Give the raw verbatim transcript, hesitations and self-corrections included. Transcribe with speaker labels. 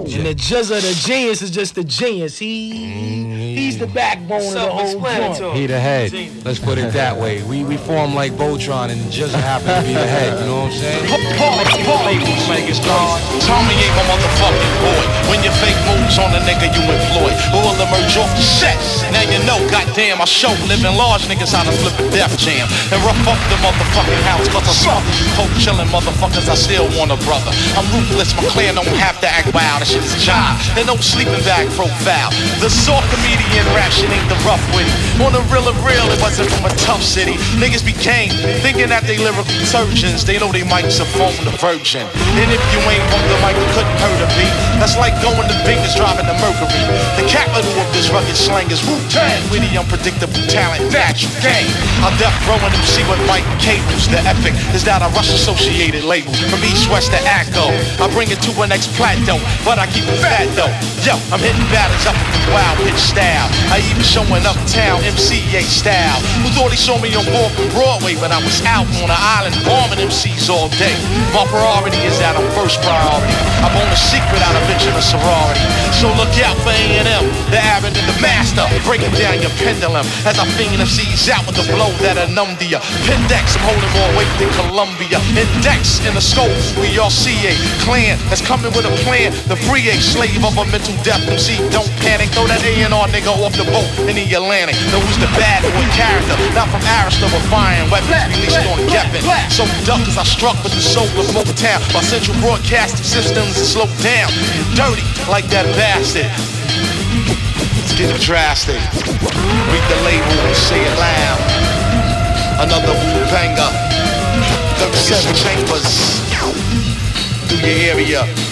Speaker 1: And the Jizza, the genius, is just the genius. He mm, he's the backbone of the whole joint.
Speaker 2: He the head. Let's put it that way. We we form like Voltron, and Jizza happen to be the head. You know what I'm saying?
Speaker 3: Tommy ain't my motherfucking boy. When your fake moves on the nigga you employ, who will emerge off the set? Now you know, goddamn, I show living large niggas how to flip a Def Jam and rough up the motherfucking house. Cause I smother you coke chillin' motherfuckers, I still want a brother. I'm ruthless, my clan don't have to act wild. That shit is a job, and no sleeping bag profile. The sore comedian rap shit ain't the rough witty. On the real of real, it wasn't from a tough city. Niggas became thinking that they lyrical surgeons. They know they mics are phone the virgin. And if you ain't on the mic, you couldn't hurt a beat. That's like going to Vegas driving the Mercury. The capital of this rugged slang is Wu-Tang. Witty, unpredictable talent, natural game. I'll death row and M C with Mike Cables. The epic is that a Rush associated label. From east, west to Acco. I bring it to an next plateau, but I keep it fat though. Yo, I'm hitting batters up with the wild pitch style. I even showing uptown M C A style. Who thought he saw me on fourth and Broadway when I was out on the island bombing M Cs all day? My priority is that I'm first priority. I'm on a secret out of a sorority. So look out for A and M, the Aaron and the master, breaking down your pendulum as I fiend M Cs out with the blow that'll numb to ya. Pendex, I'm holding more weight than Columbia. Index in the scope, we all see a clan that's coming with a plan. The free a slave of a mental death M C. Don't panic, throw that A and R nigga off the boat in the Atlantic. Know who's the bad boy character, not from Arista with firing weapons released on Geffen. So duck as I struck with the soul of Motown, while central broadcasting systems slowed down. Dirty like that bastard. Let's get it drastic. Read the label and say it loud. Another Wu banger. thirty-seven chambers through your area.